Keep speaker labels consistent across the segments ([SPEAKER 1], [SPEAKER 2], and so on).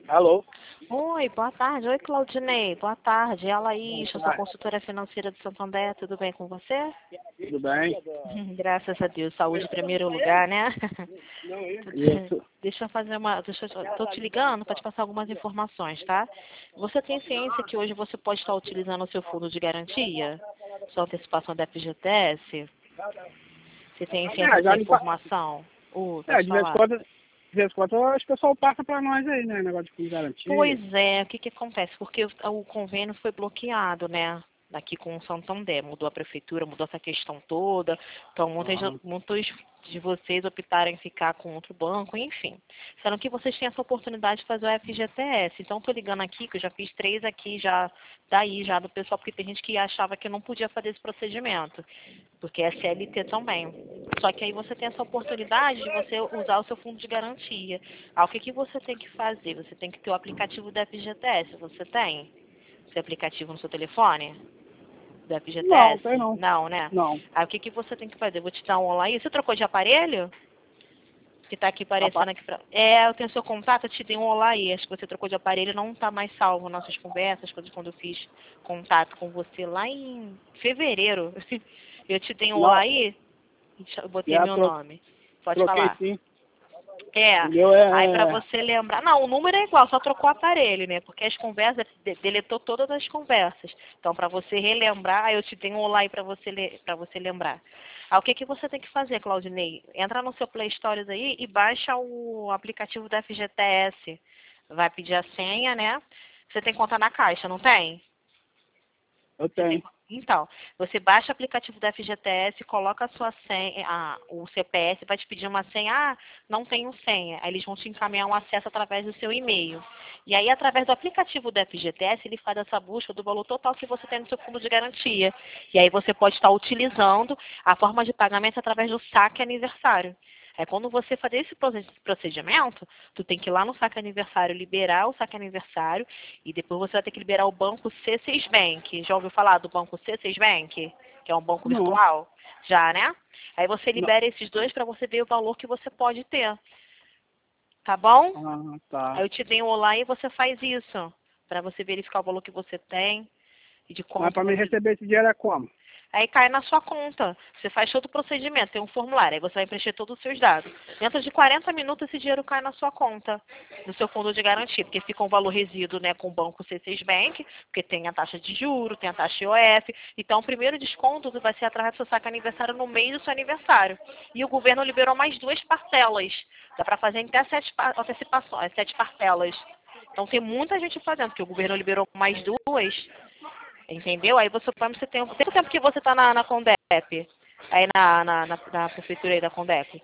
[SPEAKER 1] Alô?
[SPEAKER 2] Oi, boa tarde. Oi, Claudinei. Boa tarde. Ela aí, eu sou consultora financeira do Santander. Tudo bem com você?
[SPEAKER 1] Tudo bem?
[SPEAKER 2] Graças a Deus. Saúde em primeiro lugar, né?
[SPEAKER 1] Isso.
[SPEAKER 2] Deixa eu fazer uma... Tô te ligando para te passar algumas informações, tá? Você tem ciência que hoje você pode estar utilizando o seu fundo de garantia? Sua antecipação da FGTS? Você tem ciência
[SPEAKER 1] Já
[SPEAKER 2] dessa
[SPEAKER 1] me
[SPEAKER 2] informação? Pode
[SPEAKER 1] de vez em
[SPEAKER 2] falar.
[SPEAKER 1] quando, o pessoal passa pra nós aí, né? Negócio de fundo de garantia.
[SPEAKER 2] Pois é, o que que acontece? Porque o convênio foi bloqueado, né? Aqui com o Santander, mudou a prefeitura, mudou essa questão toda. Então, muitos de vocês optaram em ficar com outro banco, enfim. Sendo que vocês têm essa oportunidade de fazer o FGTS. Então, estou ligando aqui, que eu já fiz 3 aqui, já do pessoal, porque tem gente que achava que não podia fazer esse procedimento, porque é CLT também. Só que aí você tem essa oportunidade de você usar o seu fundo de garantia. O que que você tem que fazer? Você tem que ter o aplicativo do FGTS. Você tem esse aplicativo no seu telefone? Do
[SPEAKER 1] Não,
[SPEAKER 2] FGTS?
[SPEAKER 1] tem não.
[SPEAKER 2] Não, né?
[SPEAKER 1] Não.
[SPEAKER 2] Aí o que que você tem que fazer? Eu vou te dar um online. Você trocou de aparelho? Que tá aqui aparecendo
[SPEAKER 1] Rapaz,
[SPEAKER 2] aqui pra... eu tenho seu contato, eu te dei um olá aí. Acho que você trocou de aparelho, não tá mais salvo nossas conversas, quando eu fiz contato com você lá em fevereiro. Eu te dei um olá
[SPEAKER 1] não.
[SPEAKER 2] aí, eu botei
[SPEAKER 1] Já
[SPEAKER 2] meu nome. Pode
[SPEAKER 1] troquei
[SPEAKER 2] falar.
[SPEAKER 1] sim.
[SPEAKER 2] É,
[SPEAKER 1] O meu
[SPEAKER 2] aí pra
[SPEAKER 1] é...
[SPEAKER 2] você lembrar. Não, o número é igual, só trocou o aparelho, né? Porque as conversas, deletou todas as conversas. Então, pra você relembrar, eu te dei um olá aí pra você, pra você lembrar. O que que você tem que fazer, Claudinei? Entra no seu Play Store aí e baixa o aplicativo da FGTS. Vai pedir a senha, né? Você tem conta na Caixa, não tem?
[SPEAKER 1] Eu
[SPEAKER 2] Você tem...
[SPEAKER 1] tenho.
[SPEAKER 2] Então, você baixa o aplicativo da FGTS, coloca a sua senha, o CPF, vai te pedir uma senha, não tenho senha. Aí eles vão te encaminhar um acesso através do seu e-mail. E aí, através do aplicativo da FGTS, ele faz essa busca do valor total que você tem no seu fundo de garantia. E aí você pode estar utilizando a forma de pagamento através do saque aniversário. É quando você fazer esse procedimento, tu tem que ir lá no saque aniversário, liberar o saque aniversário, e depois você vai ter que liberar o banco C6 Bank. Já ouviu falar do banco C6 Bank? Que é um banco
[SPEAKER 1] Não.
[SPEAKER 2] virtual? Já, né? Aí você
[SPEAKER 1] Não.
[SPEAKER 2] libera esses dois para você ver o valor que você pode ter. Tá bom?
[SPEAKER 1] Ah, tá.
[SPEAKER 2] Aí eu te dei um olá e você faz isso, para você verificar o valor que você tem e de
[SPEAKER 1] Mas
[SPEAKER 2] quanto
[SPEAKER 1] pra mim
[SPEAKER 2] você...
[SPEAKER 1] receber esse dinheiro é como?
[SPEAKER 2] Aí cai na sua conta. Você faz todo o procedimento, tem um formulário, aí você vai preencher todos os seus dados. Dentro de 40 minutos esse dinheiro cai na sua conta, no seu fundo de garantia, porque fica um valor resíduo, né, com o banco C6 Bank, porque tem a taxa de juros, tem a taxa IOF. Então o primeiro desconto vai ser através do seu saque aniversário no mês do seu aniversário. E o governo liberou mais 2 parcelas. Dá para fazer até 7 antecipações, 7 parcelas. Então tem muita gente fazendo, porque o governo liberou mais 2. Entendeu? Aí você põe, você tem o tempo que você está na Condep, aí na prefeitura aí da Condep,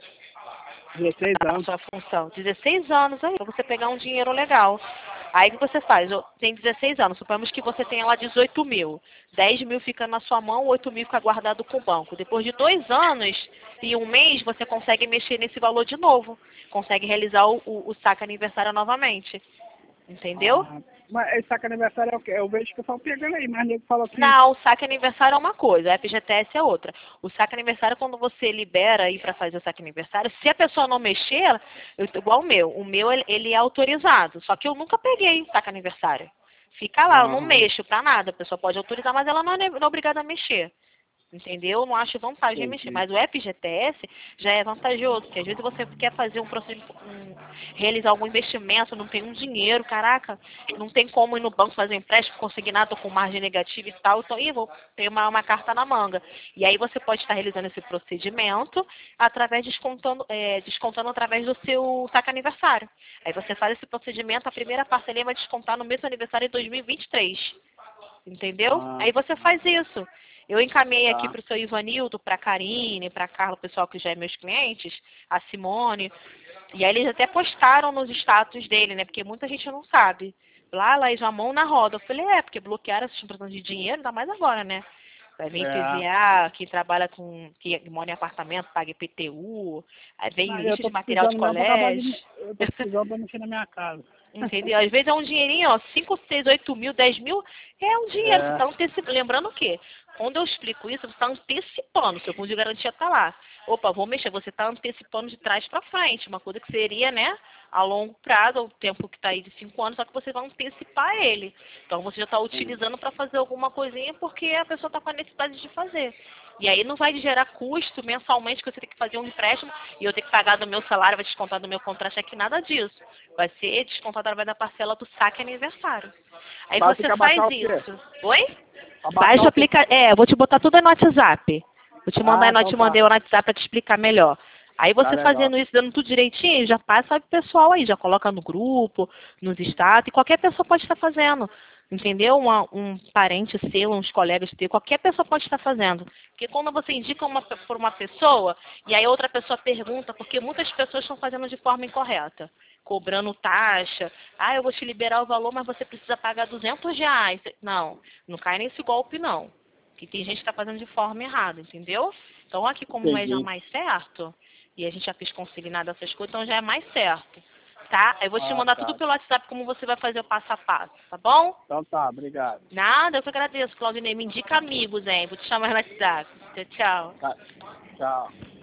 [SPEAKER 1] 16
[SPEAKER 2] na
[SPEAKER 1] anos.
[SPEAKER 2] sua função. 16 anos aí, para você pegar um dinheiro legal. Aí o que você faz? Tem 16 anos, suponhamos que você tenha lá 18 mil. 10 mil fica na sua mão, 8 mil fica guardado com o banco. Depois de 2 anos e um mês, você consegue mexer nesse valor de novo. Consegue realizar o saque aniversário novamente. Entendeu?
[SPEAKER 1] Mas esse saco aniversário é o quê? Eu vejo que o pessoal pegando aí, mas nego falou que...
[SPEAKER 2] Não, o saque aniversário é uma coisa, a FGTS é outra. O saque aniversário, quando você libera aí para fazer o saque aniversário, se a pessoa não mexer, igual o meu ele é autorizado. Só que eu nunca peguei saque aniversário. Fica lá, eu não
[SPEAKER 1] Aham,
[SPEAKER 2] mexo para nada. A pessoa pode autorizar, mas ela não é obrigada a mexer. Entendeu? Eu não acho vantagem em mexer.
[SPEAKER 1] entendi.
[SPEAKER 2] Mas o FGTS já é vantajoso, porque às vezes você quer fazer um procedimento, realizar algum investimento, não tem um dinheiro, caraca, não tem como ir no banco fazer um empréstimo consignado com margem negativa e tal, então, vou ter uma carta na manga. E aí você pode estar realizando esse procedimento através descontando através do seu saque aniversário. Aí você faz esse procedimento, a primeira parcelinha vai descontar no mesmo aniversário de 2023. Entendeu?
[SPEAKER 1] Ah,
[SPEAKER 2] Aí você faz isso. Eu encaminhei aqui
[SPEAKER 1] tá.
[SPEAKER 2] para o seu Ivanildo, para a Karine, para a Carla, o pessoal que já é meus clientes, a Simone. E aí eles até postaram nos status dele, né? Porque muita gente não sabe. Lá, Laís, a mão na roda. Eu falei, porque bloquearam essa tratando de dinheiro, ainda mais agora, né? Vai vir
[SPEAKER 1] É.
[SPEAKER 2] IPVA, que trabalha que mora em apartamento, paga IPTU, aí vem
[SPEAKER 1] Não, eu
[SPEAKER 2] lixo
[SPEAKER 1] tô
[SPEAKER 2] de material de
[SPEAKER 1] precisando mesmo pra acabar
[SPEAKER 2] colégio.
[SPEAKER 1] de... Eu tô precisando pra mexer na minha casa.
[SPEAKER 2] Entendeu? Às vezes é um dinheirinho, 5, 6, 8 mil, 10 mil, é um dinheiro. Você
[SPEAKER 1] É.
[SPEAKER 2] está lembrando o quê? Quando eu explico isso, você está antecipando, seu fundo de garantia está lá. Opa, vou mexer, você está antecipando de trás para frente, uma coisa que seria, né, a longo prazo, o tempo que está aí de 5 anos, só que você vai antecipar ele. Então você já está utilizando para fazer alguma coisinha porque a pessoa está com a necessidade de fazer. E aí não vai gerar custo mensalmente que você tem que fazer um empréstimo e eu tenho que pagar do meu salário, vai descontar do meu contra-cheque, nada disso. Vai ser descontado através da parcela do saque aniversário. Aí
[SPEAKER 1] Mas tem
[SPEAKER 2] você
[SPEAKER 1] que
[SPEAKER 2] faz
[SPEAKER 1] abaixar o quê?
[SPEAKER 2] isso. Oi?
[SPEAKER 1] Abaixar
[SPEAKER 2] Baixa o
[SPEAKER 1] o quê?
[SPEAKER 2] aplicativo. É, vou te botar tudo aí no WhatsApp. Vou te mandar,
[SPEAKER 1] Então
[SPEAKER 2] te
[SPEAKER 1] tá.
[SPEAKER 2] mandei o WhatsApp para te explicar melhor. Aí
[SPEAKER 1] Tá
[SPEAKER 2] você
[SPEAKER 1] legal.
[SPEAKER 2] fazendo isso, dando tudo direitinho, já passa pro pessoal aí, já coloca no grupo, nos status, e qualquer pessoa pode estar fazendo. Entendeu? Um parente seu, uns colegas teus, qualquer pessoa pode estar fazendo. Porque quando você indica por uma pessoa, e aí outra pessoa pergunta, porque muitas pessoas estão fazendo de forma incorreta. Cobrando taxa. Ah, eu vou te liberar o valor, mas você precisa pagar R$ 200. Não, não cai nesse golpe, não. Que tem gente que está fazendo de forma errada, entendeu? Então, aqui como é já
[SPEAKER 1] Entendi.
[SPEAKER 2] mais certo, e a gente já fez consignado essas coisas, então já é mais certo. Tá? Eu vou te mandar tudo
[SPEAKER 1] Tá.
[SPEAKER 2] pelo WhatsApp como você vai fazer o passo a passo, tá bom?
[SPEAKER 1] Então tá, obrigado.
[SPEAKER 2] Nada, eu que agradeço, Claudinei. Me indica amigos, hein? Vou te chamar no WhatsApp. Tchau, tchau.
[SPEAKER 1] Tá. Tchau.